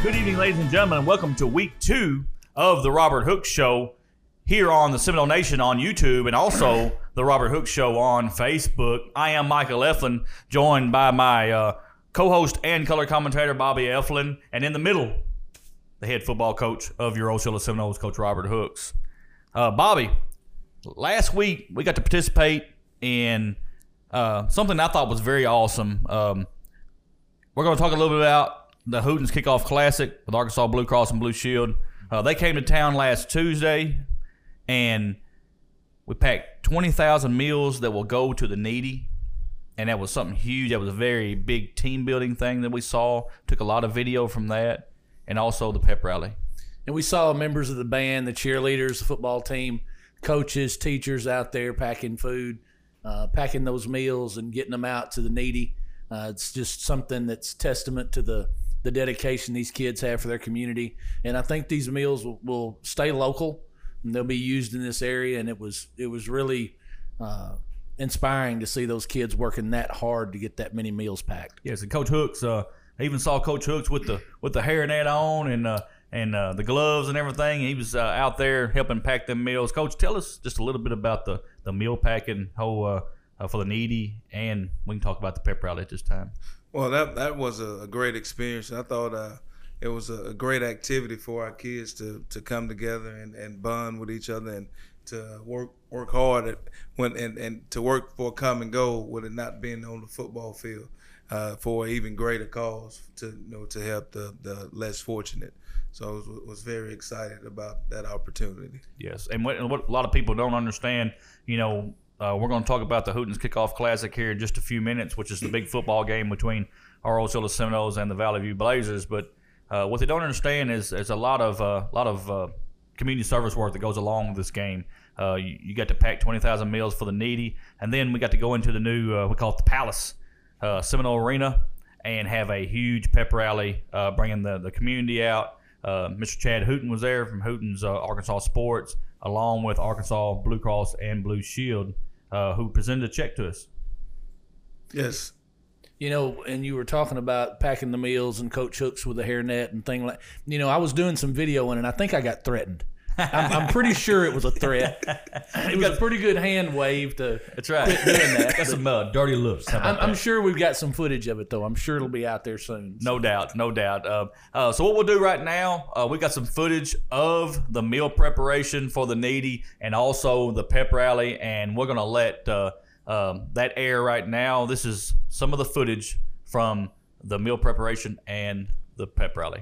Good evening, ladies and gentlemen, and welcome to week 2 of the Robert Hooks Show here on the Seminole Nation on YouTube and also the Robert Hooks Show on Facebook. I am Michael Eflin, joined by my co-host and color commentator, Bobby Eflin, and in the middle, the head football coach of your Osceola Seminoles, Coach Robert Hooks. Bobby, last week we got to participate in something I thought was very awesome. We're going to talk a little bit about the Hootens Kickoff Classic with Arkansas Blue Cross and Blue Shield. They came to town last Tuesday, and we packed 20,000 meals that will go to the needy, and that was something huge. That was a very big team-building thing that we saw. Took a lot of video from that, and also the pep rally. And we saw members of the band, the cheerleaders, the football team, coaches, teachers out there packing food, packing those meals and getting them out to the needy. It's just something that's testament to the dedication these kids have for their community. And I think these meals will stay local and they'll be used in this area. And it was really inspiring to see those kids working that hard to get that many meals packed. Yes, and Coach Hooks, I even saw Coach Hooks with the hairnet on and the gloves and everything. He was out there helping pack them meals. Coach, tell us just a little bit about the meal packing whole for the needy, and we can talk about the pep rally at this time. Well, that was a great experience. I thought it was a great activity for our kids to come together and bond with each other and to work hard and to work for a common goal with it not being on the football field for an even greater cause to help the less fortunate. So I was very excited about that opportunity. Yes, and what a lot of people don't understand, we're going to talk about the Hootens Kickoff Classic here in just a few minutes, which is the big football game between our Osceola Seminoles and the Valley View Blazers. But what they don't understand is a lot of community service work that goes along with this game. You got to pack 20,000 meals for the needy, and then we got to go into the new we call it the Palace Seminole Arena and have a huge pep rally, bringing the community out. Mr. Chad Hooten was there from Hooten's Arkansas Sports, along with Arkansas Blue Cross and Blue Shield, who presented a check to us. Yes. And you were talking about packing the meals and Coach Hooks with the hairnet and thing like. I was doing some videoing and I think I got threatened. I'm pretty sure it was a threat. It was a pretty good hand wave to That's right. quit doing that. Got some dirty looks. I'm sure we've got some footage of it, though. I'm sure it'll be out there soon. No doubt. So what we'll do right now, we got some footage of the meal preparation for the needy and also the pep rally, and we're going to let that air right now. This is some of the footage from the meal preparation and the pep rally.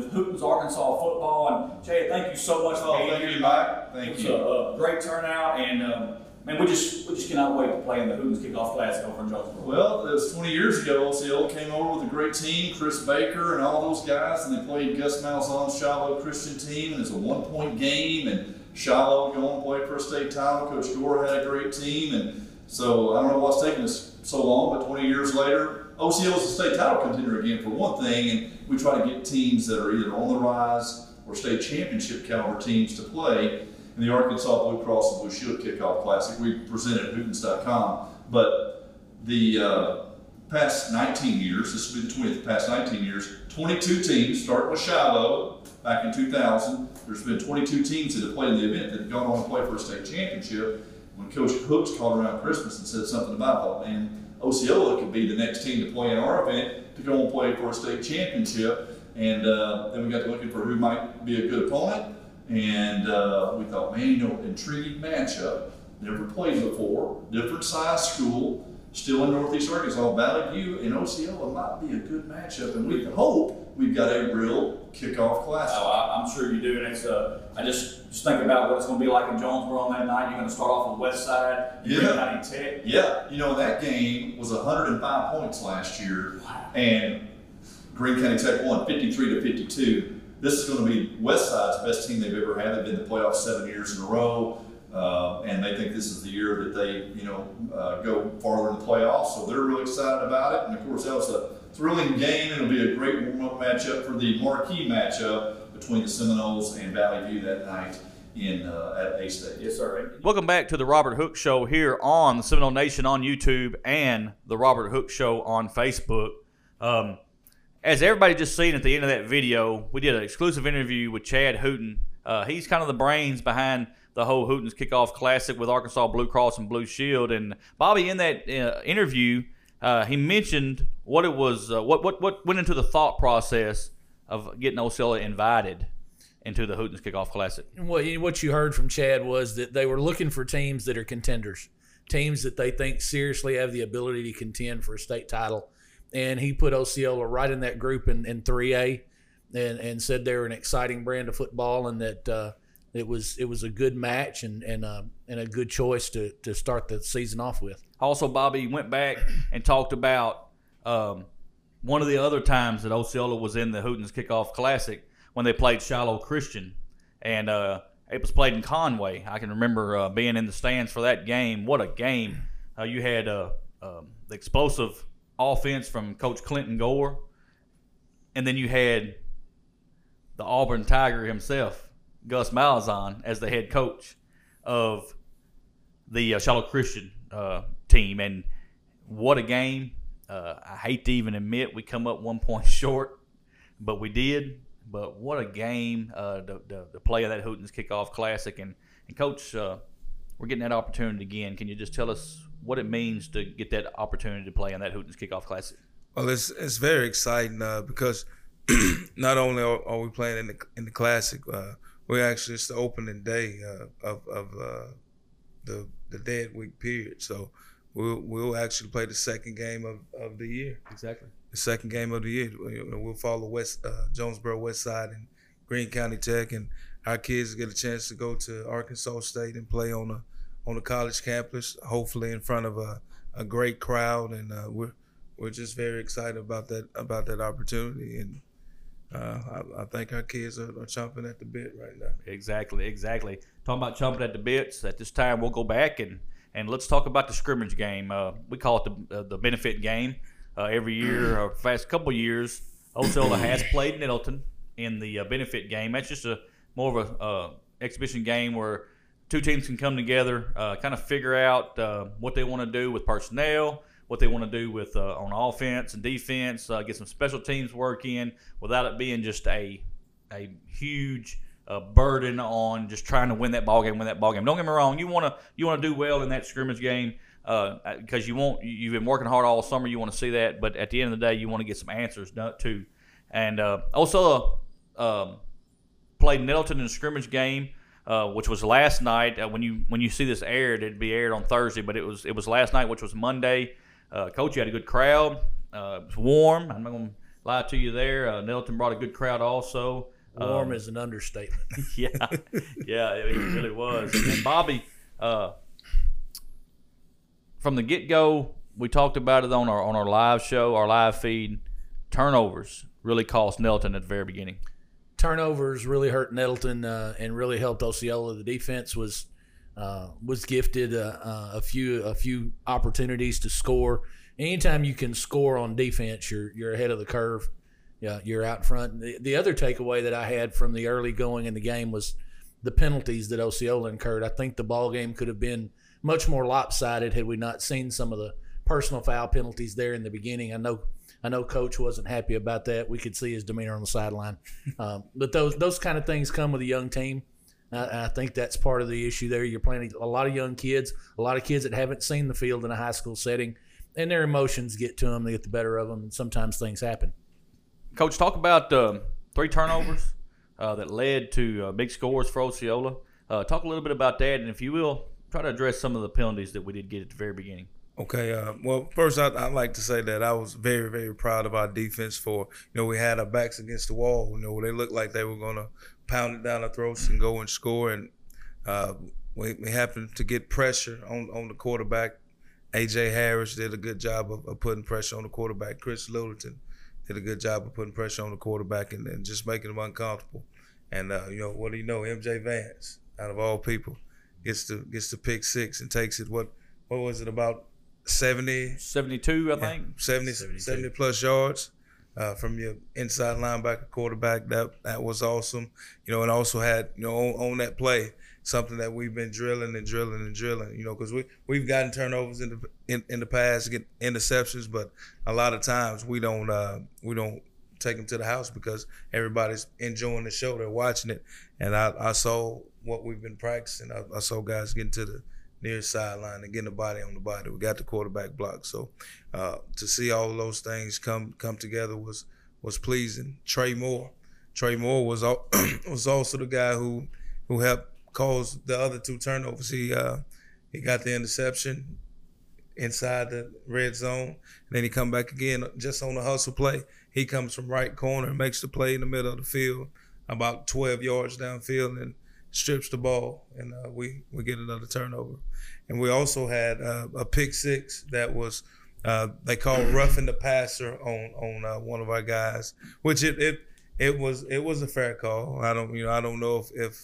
with Hootens Arkansas football. And Chad, thank you so much for being here. Thank you, Mike. Thank you. It's a great turnout, and man, we just cannot wait to play in the Hootens Kickoff Classic over in Jonesboro. Well, it was 20 years ago. Osceola came over with a great team, Chris Baker and all those guys, and they played Gus Malzahn's Shiloh Christian team, and it's a 1-point game, and Shiloh going to play for a state title. Coach Gore had a great team, and so I don't know what's taking us so long, but 20 years later, Osceola's a state title contender again for one thing, and we try to get teams that are either on the rise or state championship caliber teams to play in the Arkansas Blue Cross and Blue Shield Kickoff Classic. We present at Hootens.com, but the past 19 years, this will be the 20th, past 19 years, 22 teams, starting with Shiloh back in 2000. There's been 22 teams that have played in the event that have gone on to play for a state championship. When Coach Hooks called around Christmas and said something about, man, Osceola could be the next team to play in our event to go and play for a state championship. And then we got to looking for who might be a good opponent. And we thought, man, intriguing matchup. Never played before. Different size school. Still in Northeast Arkansas. Valley View and Osceola might be a good matchup. And we hope we've got a real kickoff classic. Oh, I'm sure you do. And it's I just think about what it's going to be like in Jonesboro on that night. You're going to start off on the west side. Yeah. Greene County Tech. Yeah. That game was 105 points last year. Wow. And Greene County Tech won 53-52. This is going to be Westside's best team they've ever had. They've been in the playoffs 7 years in a row, and they think this is the year that they, go farther in the playoffs. So they're really excited about it. And of course, that was a thrilling game. It'll be a great warm-up matchup for the marquee matchup between the Seminoles and Valley View that night at A-State. Yes, sir. Welcome back to the Robert Hook Show here on the Seminole Nation on YouTube and the Robert Hook Show on Facebook. As everybody just seen at the end of that video, we did an exclusive interview with Chad Hooten. He's kind of the brains behind the whole Hootens Kickoff Classic with Arkansas Blue Cross and Blue Shield. And Bobby, in that interview, he mentioned what it was, what went into the thought process of getting Osceola invited into the Hootens Kickoff Classic. What you heard from Chad was that they were looking for teams that are contenders, teams that they think seriously have the ability to contend for a state title. And he put Osceola right in that group in 3A and said they were an exciting brand of football and that it was a good match and a good choice to start the season off with. Also, Bobby went back and talked about one of the other times that Osceola was in the Hootens Kickoff Classic when they played Shiloh Christian. And it was played in Conway. I can remember being in the stands for that game. What a game. You had the explosive offense from Coach Clinton Gore, and then you had the Auburn Tiger himself, Gus Malzahn, as the head coach of the Shiloh Christian team. And what a game. I hate to even admit we come up 1 point short, but we did. But what a game, the play of that Hootens Kickoff Classic. And Coach, we're getting that opportunity again. Can you just tell us what it means to get that opportunity to play in that Hootens Kickoff Classic? Well, it's very exciting because not only are we playing in the Classic, we're actually it's the opening day of the dead week period. So we'll actually play the second game of the year. Exactly. The second game of the year. We'll follow Jonesboro West Side and Greene County Tech, and our kids get a chance to go to Arkansas State and play on a college campus, hopefully in front of a great crowd, and we're just very excited about that opportunity, and I think our kids are chomping at the bit right now. Exactly. Talking about chomping at the bits, at this time we'll go back and let's talk about the scrimmage game. We call it the benefit game. Every year, or the past couple of years, Osceola has played Nettleton in the benefit game. That's just more of a exhibition game where two teams can come together, kind of figure out what they want to do with personnel, what they want to do with on offense and defense, get some special teams work in without it being just a huge burden on just trying to win that ball game. Don't get me wrong, you want to do well in that scrimmage game because you've been working hard all summer. You want to see that, but at the end of the day, you want to get some answers too. And Osceola played Nettleton in a scrimmage game. Which was last night. When you see this aired, it'd be aired on Thursday, but it was last night, which was Monday. Coach, you had a good crowd. It was warm. I'm not going to lie to you there. Nettleton brought a good crowd also. Warm is an understatement. Yeah, it really was. And Bobby, from the get-go, we talked about it on our live show, our live feed. Turnovers really cost Nettleton at the very beginning. Turnovers really hurt Nettleton and really helped Osceola. The defense was gifted a few opportunities to score. Anytime you can score on defense, you're ahead of the curve. Yeah, you're out front. The other takeaway that I had from the early going in the game was the penalties that Osceola incurred. I think the ball game could have been much more lopsided had we not seen some of the personal foul penalties there in the beginning. I know Coach wasn't happy about that. We could see his demeanor on the sideline. But those kind of things come with a young team. I think that's part of the issue there. You're playing a lot of young kids, a lot of kids that haven't seen the field in a high school setting, and their emotions get to them. They get the better of them, and sometimes things happen. Coach, talk about 3 turnovers that led to big scores for Osceola. Talk a little bit about that, and if you will, try to address some of the penalties that we did get at the very beginning. Okay. Well, first, I'd like to say that I was very, very proud of our defense for, we had our backs against the wall. They looked like they were going to pound it down our throats and go and score. And we happened to get pressure on the quarterback. A.J. Harris did a good job of putting pressure on the quarterback. Chris Littleton did a good job of putting pressure on the quarterback and just making him uncomfortable. And, what do you know? MJ Vance, out of all people, gets the pick 6 and takes it, what was it, about 72, I think. 70 plus yards from your inside linebacker quarterback. That was awesome. And also had, on that play, something that we've been drilling, because we've gotten turnovers in the past, get interceptions, but a lot of times we don't take them to the house because everybody's enjoying the show, they're watching it. And I saw what we've been practicing. I saw guys getting to the near sideline and getting the body on the body. We got the quarterback block. So to see all of those things come together was pleasing. Trey Moore was also the guy who helped cause the other 2 turnovers. He got the interception inside the red zone, and then he come back again just on the hustle play. He comes from right corner and makes the play in the middle of the field, about 12 yards downfield, and strips the ball, and we get another turnover. And we also had a pick 6 that was they called roughing the passer on one of our guys, which it was a fair call. I don't know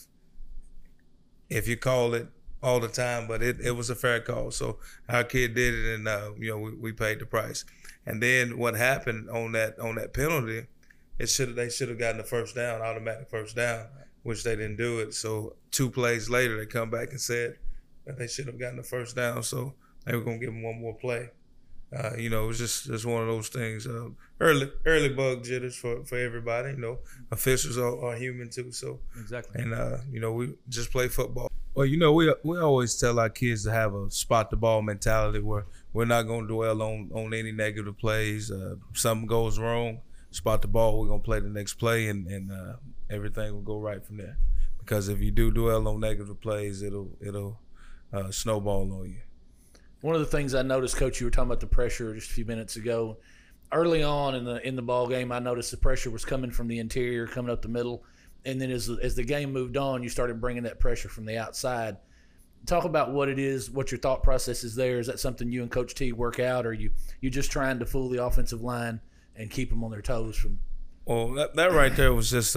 if you call it all the time, but it was a fair call. So our kid did it, and we paid the price. And then what happened on that penalty, they should have gotten the first down, automatic first down, which they didn't do it. So 2 plays later, they come back and said that they should have gotten the first down. So they were going to give them one more play. It was just one of those things. Early bug jitters for everybody. Officials are human too. So exactly. And we just play football. Well, we always tell our kids to have a spot the ball mentality where we're not going to dwell on any negative plays. Something goes wrong, spot the ball. We're going to play the next play, and everything will go right from there. Because if you do dwell on negative plays, it'll snowball on you. One of the things I noticed, Coach, you were talking about the pressure just a few minutes ago. Early on in the ball game, I noticed the pressure was coming from the interior, coming up the middle, and then as the game moved on, you started bringing that pressure from the outside. Talk about what it is, what your thought process is there. Is that something you and Coach T work out, or are you just trying to fool the offensive line and keep them on their toes from? Well, that right there was just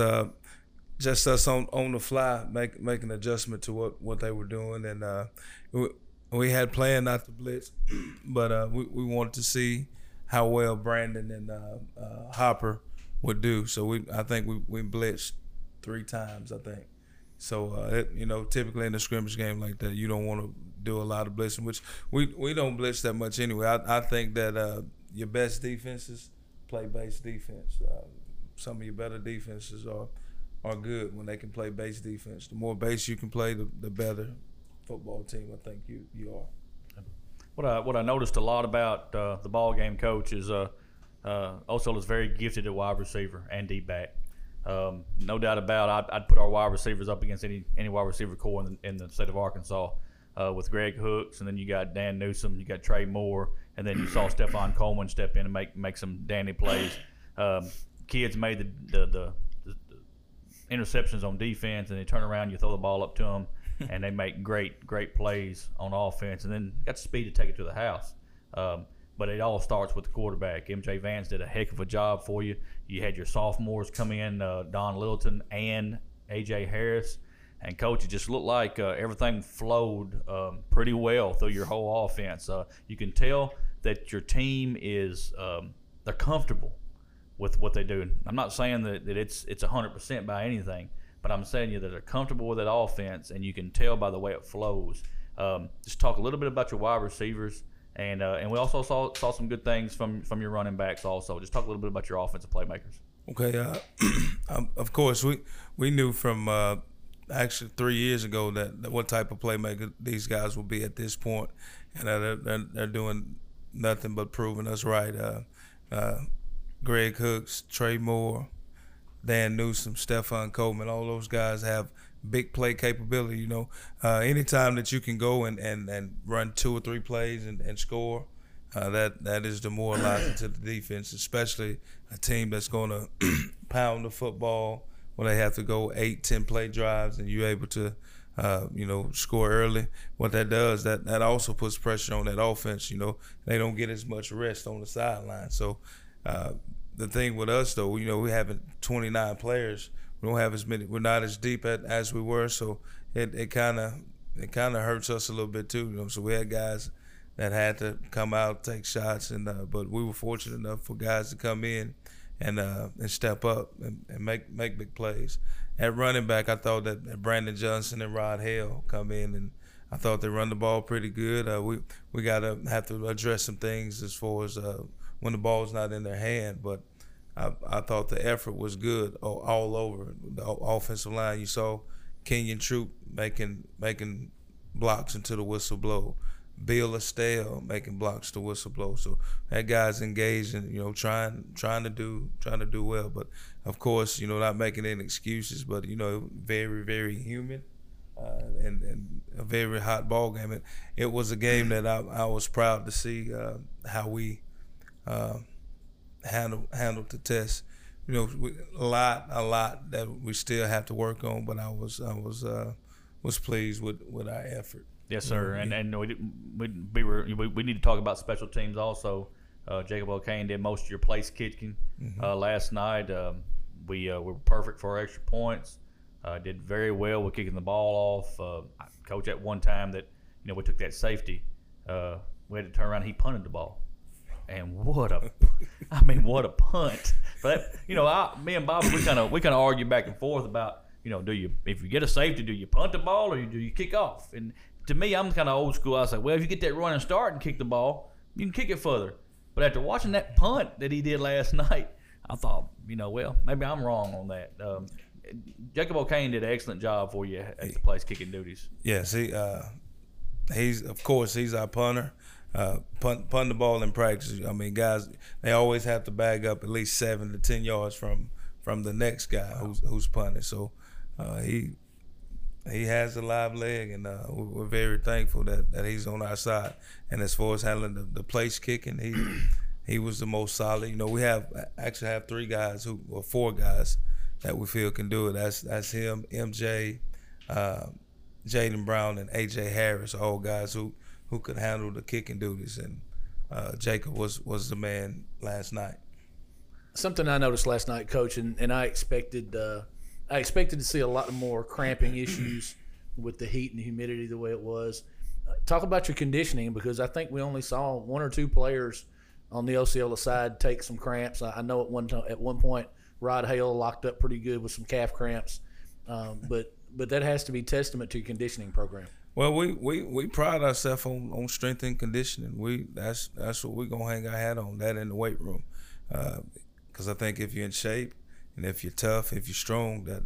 us on the fly, make an adjustment to what they were doing, and we had planned not to blitz, but we wanted to see how well Brandon and Hopper would do. So I think we blitzed 3 times, I think. So typically in a scrimmage game like that, you don't want to do a lot of blitzing, which we don't blitz that much anyway. I think that your best defenses play base defense. Some of your better defenses are good when they can play base defense. The more base you can play, the better football team I think you are. What I noticed a lot about the ball game, Coach, is Osceola's very gifted at wide receiver and D-back. No doubt about it, I'd put our wide receivers up against any wide receiver core in the state of Arkansas with Greg Hooks, and then you got Dan Newsom, you got Trey Moore, and then you saw Stephon Coleman step in and make some dandy plays. Kids made the interceptions on defense, and they turn around, you throw the ball up to them, and they make great plays on offense, and then got the speed to take it to the house. But it all starts with the quarterback. MJ Vance did a heck of a job for you. You had your sophomores come in, Don Littleton and A.J. Harris. And, Coach, it just looked like everything flowed pretty well through your whole offense. You can tell that your team is they're comfortable with what they do. I'm not saying that it's 100% by anything, but I'm saying you that they're comfortable with that offense, and you can tell by the way it flows. Just talk a little bit about your wide receivers, and we also saw some good things from your running backs also. Just talk a little bit about your offensive playmakers. Okay, of course, we knew from actually 3 years ago that what type of playmaker these guys will be at this point, and they're doing nothing but proving us right. Greg Hooks, Trey Moore, Dan Newsom, Stephon Coleman, all those guys have big play capability. Anytime that you can go and run 2 or 3 plays and score, that is demoralizing to the defense, especially a team that's going to pound the football when they have to go 8-10 play drives, and you're able to score early. What that does, that also puts pressure on that offense. They don't get as much rest on the sideline. So the thing with us, though, we have 29 players. We don't have as many. We're not as deep as we were. So it kind of hurts us a little bit too. So we had guys that had to come out, take shots, and but we were fortunate enough for guys to come in and step up and make big plays. At running back, I thought that Brandon Johnson and Rod Hale come in, and I thought they run the ball pretty good. We have to address some things as far as when the ball's not in their hand, but I thought the effort was good all over the offensive line. You saw Kenyon Troop making blocks until the whistle blow. Bill Estelle making blocks to whistle blow. So that guy's engaged and trying to do well. But of course, not making any excuses. But very, very human and a very hot ball game. It was a game that I was proud to see how we handled the test. A lot that we still have to work on. But I was pleased with our effort. Yes, sir. And we need to talk about special teams also. Jacob O'Kane did most of your place kicking last night. We were perfect for our extra points. Did very well with kicking the ball off. Coach, at one time that we took that safety, we had to turn around. And he punted the ball, and what a punt! But me and Bobby, we kind of argue back and forth about if you get a safety, do you punt the ball or do you kick off? And to me, I'm kind of old school. I was like, well, if you get that running start and kick the ball, you can kick it further. But after watching that punt that he did last night, I thought, well, maybe I'm wrong on that. Jacob O'Kane did an excellent job for you at the place kicking duties. Yes, he's our punter. Punt the ball in practice. I mean, guys, they always have to bag up at least 7 to 10 yards from the next guy who's punting. So he has a live leg, and we're very thankful that he's on our side. And as far as handling the place kicking, he was the most solid. We have 3 guys or 4 guys that we feel can do it. That's him, MJ, Jaden Brown, and A.J. Harris, all guys who could handle the kicking duties. And Jacob was the man last night. Something I noticed last night, Coach, and I expected to see a lot more cramping issues with the heat and humidity the way it was. Talk about your conditioning, because I think we only saw 1 or 2 players on the Osceola side take some cramps. I know at one point Rod Hale locked up pretty good with some calf cramps, but that has to be testament to your conditioning program. Well, we pride ourselves on strength and conditioning. That's what we're gonna hang our hat on, that in the weight room, because I think if you're in shape, and if you're tough, if you're strong, that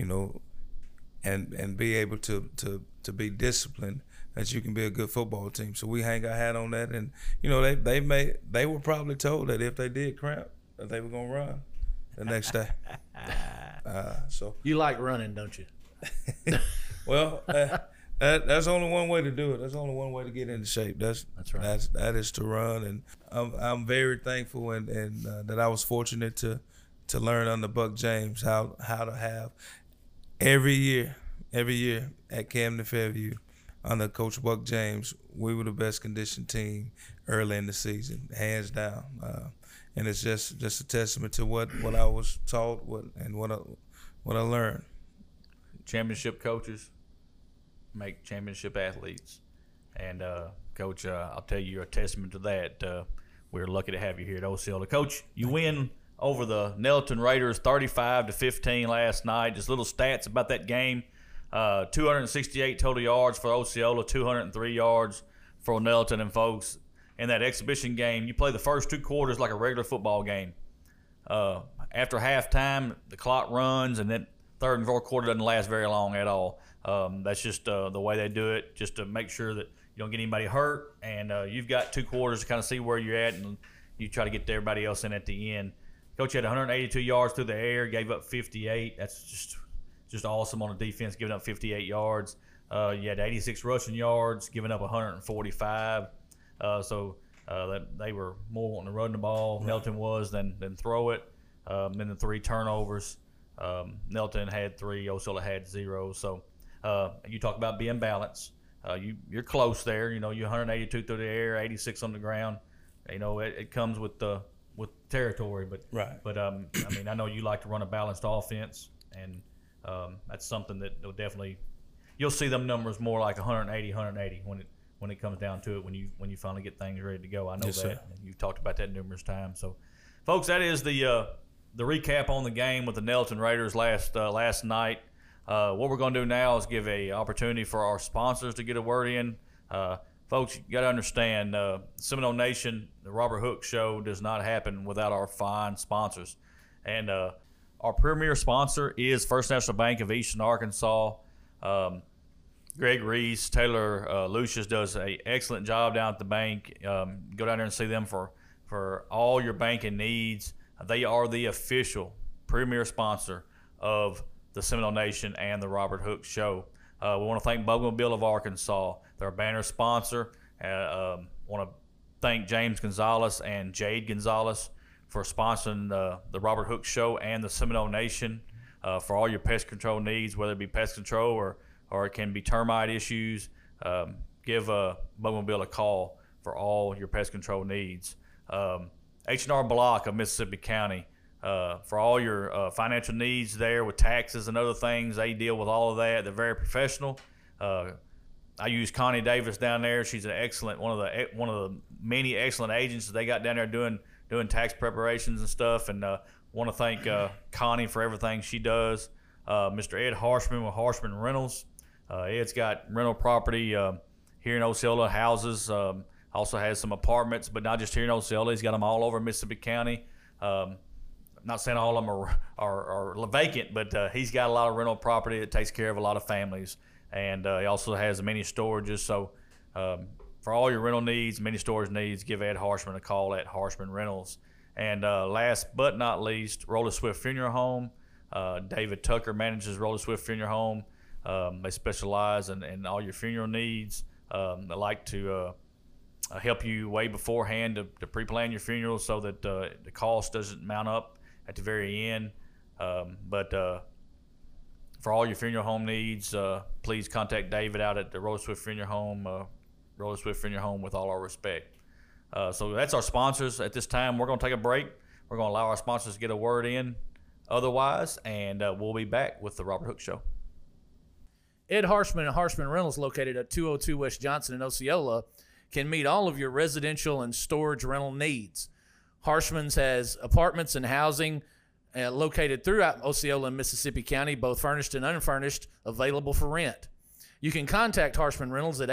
and be able to be disciplined, that you can be a good football team. So we hang our hat on that, and they were probably told that if they did cramp, that they were gonna run the next day. So you like running, don't you? Well, That's only one way to do it. That's only one way to get into shape. That's right. That is to run, and I'm very thankful and that I was fortunate to learn under Buck James how to have every year at Camden Fairview under Coach Buck James, we were the best conditioned team early in the season, hands down. And it's just a testament to what I was taught and what I learned. Championship coaches make championship athletes. And, Coach, I'll tell you, you're a testament to that. We're lucky to have you here at Osceola. Coach, you win over the Nelton Raiders 35-15 last night. Just little stats about that game. 268 total yards for Osceola, 203 yards for Nelton. And, folks, in that exhibition game, you play the first 2 quarters like a regular football game. After halftime, the clock runs, and then third and fourth quarter doesn't last very long at all. That's just the way they do it, just to make sure that you don't get anybody hurt. And you've got 2 quarters to kind of see where you're at, and you try to get everybody else in at the end. Coach had 182 yards through the air, gave up 58. That's just awesome on the defense, giving up 58 yards. You had 86 rushing yards, giving up 145. So they were more wanting to run the ball, right. Nelton was, than throw it. Then the 3 turnovers. Nelton had 3, Osceola had 0. So you talk about being balanced. You're close there. You know, you're 182 through the air, 86 on the ground. You know, it comes with territory. But right. But I mean, I know you like to run a balanced offense, and that's something that will definitely you'll see them numbers more like 180 when it comes down to it, when you finally get things ready to go. I know yes, that. Sir. You've talked about that numerous times. So, folks, that is the recap on the game with the Nelton Raiders last night. What we're going to do now is give a opportunity for our sponsors to get a word in. Folks, you got to understand, Seminole Nation, the Robert Hook Show does not happen without our fine sponsors. And our premier sponsor is First National Bank of Eastern Arkansas. Greg Reese, Taylor Lucius does an excellent job down at the bank. Go down there and see them for all your banking needs. They are the official premier sponsor of the Seminole Nation and the Robert Hook Show. We want to thank Bugmobile of Arkansas. They're a banner sponsor. Want to thank James Gonzalez and Jade Gonzalez for sponsoring the Robert Hook Show and the Seminole Nation for all your pest control needs, whether it be pest control or it can be termite issues. Give Bugmobile a call for all your pest control needs. H&R Block of Mississippi County, for all your financial needs there with taxes and other things. They deal with all of that. They're very professional. I use Connie Davis down there. She's an excellent one of the many excellent agents that they got down there doing tax preparations and stuff. And want to thank Connie for everything she does. Mr. Ed Harshman with Harshman Rentals. Ed's got rental property here in Osceola, houses. Also has some apartments, but not just here in Osceola. He's got them all over Mississippi County. Not saying all of them are vacant, but he's got a lot of rental property that takes care of a lot of families. And he also has many storages. So for all your rental needs, many storage needs, give Ed Harshman a call at Harshman Rentals. And last but not least, Roller Swift Funeral Home. David Tucker manages Roller Swift Funeral Home. They specialize in all your funeral needs. They like to help you way beforehand to pre-plan your funeral so that the cost doesn't mount up at the very end. But for all your funeral home needs, please contact David out at the Roller Swift Funeral Home. Roller Swift Funeral Home, with all our respect. So that's our sponsors at this time. We're going to take a break. We're going to allow our sponsors to get a word in otherwise, and we'll be back with the Robert Hook Show. Ed Harshman and Harshman Rentals, located at 202 West Johnson in Osceola, can meet all of your residential and storage rental needs. Harshman's has apartments and housing located throughout Osceola and Mississippi County, both furnished and unfurnished, available for rent. You can contact Harshman Rentals at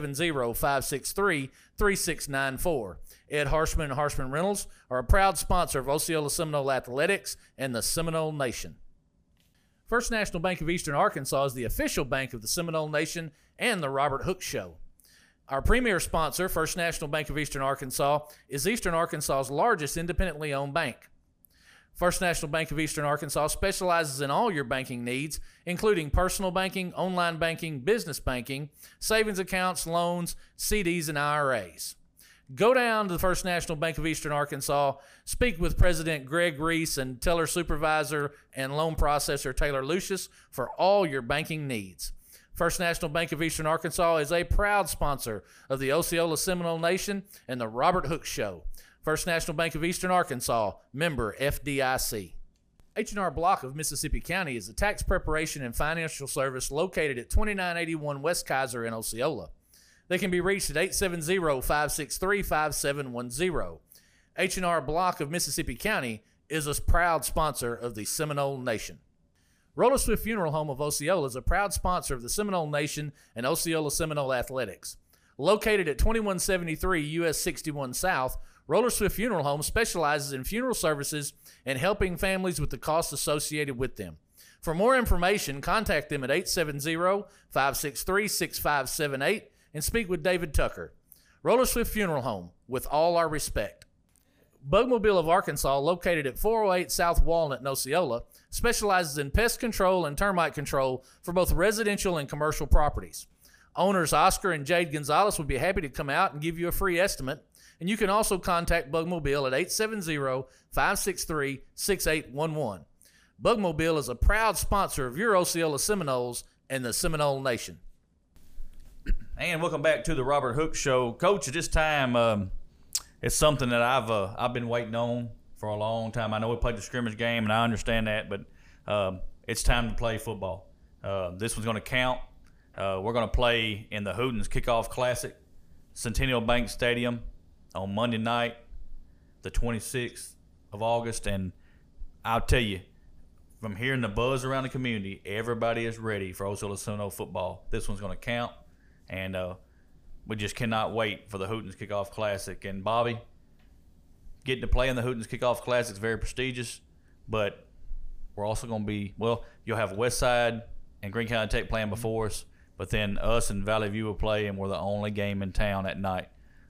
870-563-3694. Ed Harshman and Harshman Rentals are a proud sponsor of Osceola Seminole Athletics and the Seminole Nation. First National Bank of Eastern Arkansas is the official bank of the Seminole Nation and the Robert Hook Show. Our premier sponsor, First National Bank of Eastern Arkansas, is Eastern Arkansas's largest independently owned bank. First National Bank of Eastern Arkansas specializes in all your banking needs, including personal banking, online banking, business banking, savings accounts, loans, CDs, and IRAs. Go down to the First National Bank of Eastern Arkansas, speak with President Greg Reese and teller supervisor and loan processor Taylor Lucius for all your banking needs. First National Bank of Eastern Arkansas is a proud sponsor of the Osceola Seminole Nation and the Robert Hooks Show. First National Bank of Eastern Arkansas, member FDIC. H&R Block of Mississippi County is a tax preparation and financial service located at 2981 West Kaiser in Osceola. They can be reached at 870-563-5710. H&R Block of Mississippi County is a proud sponsor of the Seminole Nation. Roller Swift Funeral Home of Osceola is a proud sponsor of the Seminole Nation and Osceola Seminole Athletics. Located at 2173 US 61 South, Roller Swift Funeral Home specializes in funeral services and helping families with the costs associated with them. For more information, contact them at 870-563-6578 and speak with David Tucker. Roller Swift Funeral Home, with all our respect. Bugmobile of Arkansas, located at 408 South Walnut in Osceola, specializes in pest control and termite control for both residential and commercial properties. Owners Oscar and Jade Gonzalez would be happy to come out and give you a free estimate, and you can also contact Bugmobile at 870-563-6811. Bugmobile is a proud sponsor of your Osceola Seminoles and the Seminole Nation. And welcome back to the Robert Hooks Show. Coach, at this time, it's something that I've been waiting on for a long time. I know we played the scrimmage game, and I understand that, but it's time to play football. This one's going to count. We're going to play in the Hootens Kickoff Classic, Centennial Bank Stadium on Monday night, the 26th of August. And I'll tell you, from hearing the buzz around the community, everybody is ready for Osceola Seminole football. This one's going to count, and we just cannot wait for the Hootens Kickoff Classic. And Bobby, getting to play in the Hootens Kickoff Classic is very prestigious, but we're also going to be, well, you'll have Westside and Greene County Tech playing before us, but then us and Valley View will play, and we're the only game in town at night.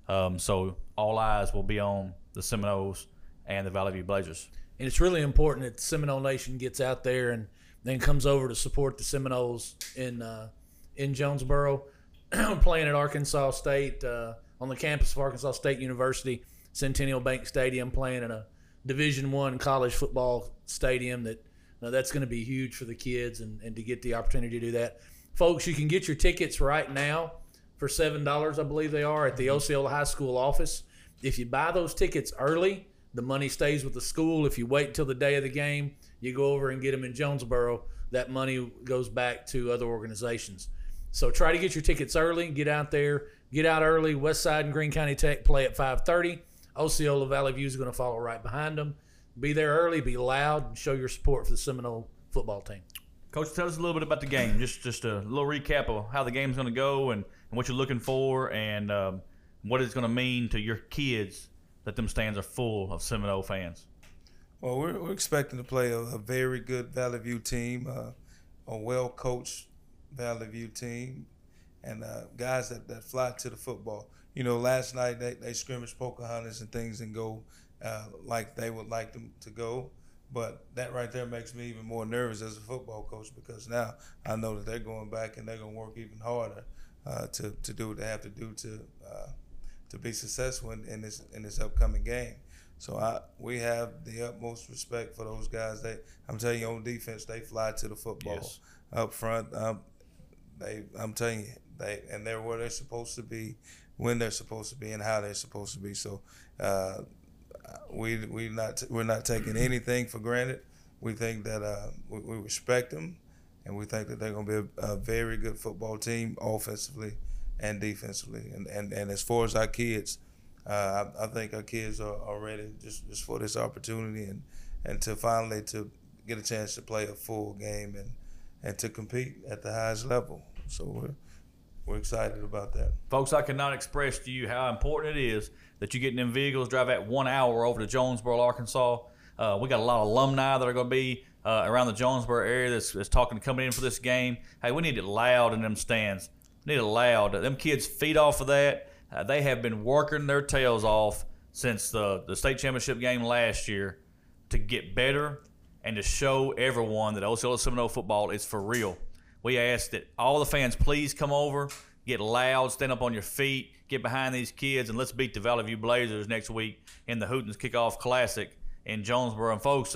So all eyes will be on the Seminoles and the Valley View Blazers. And it's really important that the Seminole Nation gets out there and then comes over to support the Seminoles in Jonesboro, playing at Arkansas State, on the campus of Arkansas State University, Centennial Bank Stadium, playing in a Division I college football stadium. That's going to be huge for the kids, and to get the opportunity to do that. Folks, you can get your tickets right now for $7, I believe they are, at the Osceola High School office. If you buy those tickets early, the money stays with the school. If you wait until the day of the game, you go over and get them in Jonesboro, that money goes back to other organizations. So try to get your tickets early. Get out there. Get out early. Westside and Greene County Tech play at 5:30. Osceola Valley View is going to follow right behind them. Be there early. Be loud. And show your support for the Seminole football team. Coach, tell us a little bit about the game. Just a little recap of how the game's going to go and what you're looking for, and what it's going to mean to your kids that them stands are full of Seminole fans. Well, we're expecting to play a very good Valley View team, a well-coached Valley View team, and guys that fly to the football. You know, last night they scrimmaged Pocahontas and things and go like they would like them to go. But that right there makes me even more nervous as a football coach, because now I know that they're going back and they're going to work even harder to do what they have to do to be successful in this upcoming game. So we have the utmost respect for those guys. I'm telling you, on defense, they fly to the football. Yes. Up front, I'm telling you, they're where they're supposed to be, when they're supposed to be, and how they're supposed to be. So we're not taking anything for granted. We think that we respect them, and we think that they're going to be a very good football team, offensively and defensively. And as far as our kids, I think our kids are ready just for this opportunity and to finally to get a chance to play a full game and to compete at the highest level. So we're excited about that. Folks, I cannot express to you how important it is that you get in them vehicles, drive that 1 hour over to Jonesboro, Arkansas. We got a lot of alumni that are going to be around the Jonesboro area that's coming in for this game. Hey, we need it loud in them stands. We need it loud. Them kids feed off of that. They have been working their tails off since the state championship game last year to get better and to show everyone that Osceola Seminole football is for real. We ask that all the fans please come over, get loud, stand up on your feet, get behind these kids, and let's beat the Valley View Blazers next week in the Hootens Kickoff Classic in Jonesboro. And folks,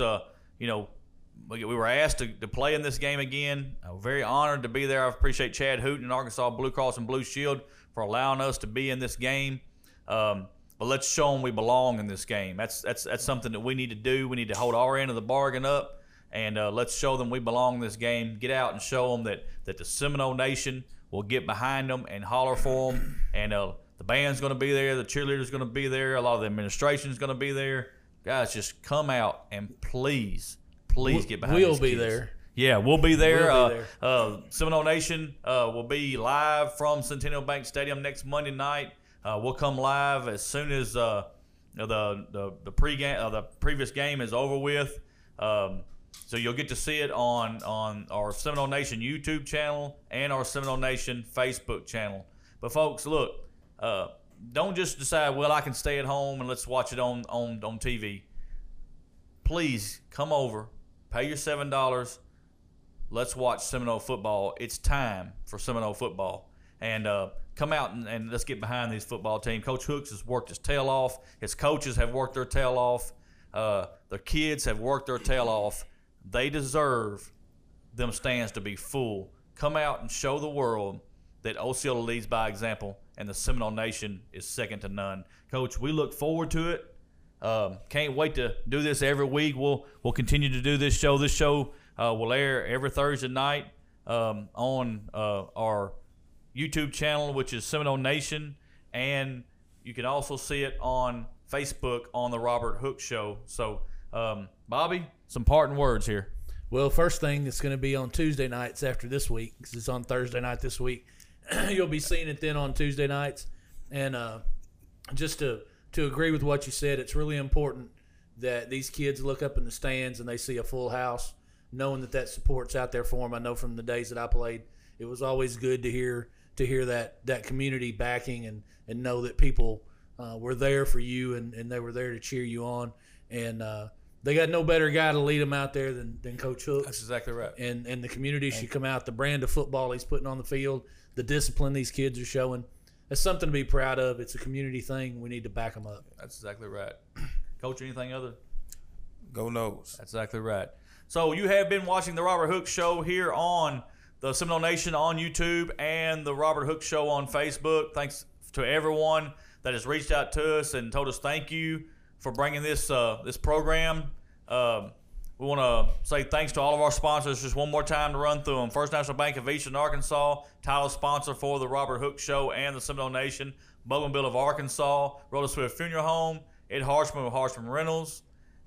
we were asked to play in this game again. I'm very honored to be there. I appreciate Chad Hooten and Arkansas Blue Cross and Blue Shield for allowing us to be in this game. But let's show them we belong in this game. That's something that we need to do. We need to hold our end of the bargain up, and let's show them we belong in this game. Get out and show them that the Seminole Nation will get behind them and holler for them. And the band's going to be there. The cheerleaders going to be there. A lot of the administration is going to be there. Guys, just come out and please get behind these We'll be kids. there. Yeah, we'll be there. We'll be there. Seminole Nation will be live from Centennial Bank Stadium next Monday night. We'll come live as soon as the pregame, the previous game is over with. So you'll get to see it on our Seminole Nation YouTube channel and our Seminole Nation Facebook channel. But folks, look, don't just decide, well, I can stay at home and let's watch it on TV. Please come over, pay your $7. Let's watch Seminole football. It's time for Seminole football. And come out and let's get behind these football team. Coach Hooks has worked his tail off. His coaches have worked their tail off. Their kids have worked their tail off. They deserve them stands to be full. Come out and show the world that Osceola leads by example and the Seminole Nation is second to none. Coach, we look forward to it. Can't wait to do this every week. We'll continue to do this show. This show will air every Thursday night on our YouTube channel, which is Seminole Nation, and you can also see it on Facebook on the Robert Hooks Show. So, Bobby, some parting words here. Well, first thing, it's going to be on Tuesday nights after this week, because it's on Thursday night this week. You'll be seeing it then on Tuesday nights. And just to agree with what you said, it's really important that these kids look up in the stands and they see a full house, knowing that support's out there for them. I know from the days that I played, it was always good to hear that community backing and know that people were there for you and they were there to cheer you on. And they got no better guy to lead them out there than Coach Hooks. That's exactly right. And the community should come out. The brand of football he's putting on the field, the discipline these kids are showing, that's something to be proud of. It's a community thing. We need to back them up. That's exactly right. Coach, anything other? Go Noles. That's exactly right. So you have been watching the Robert Hooks Show here on the Seminole Nation on YouTube and the Robert Hooks Show on Facebook. Thanks to everyone that has reached out to us and told us thank you for bringing this program. We want to say thanks to all of our sponsors just one more time to run through them. First National Bank of Eastern Arkansas, title sponsor for the Robert Hooks Show and the Seminole Nation. Bougainville of Arkansas, Rhoda Swift Funeral Home, Ed Harshman of Harshman Rentals,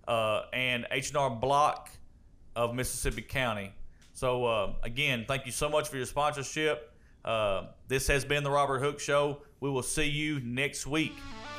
and H&R Block of Mississippi County. So, again, thank you so much for your sponsorship. This has been the Robert Hooks Show. We will see you next week.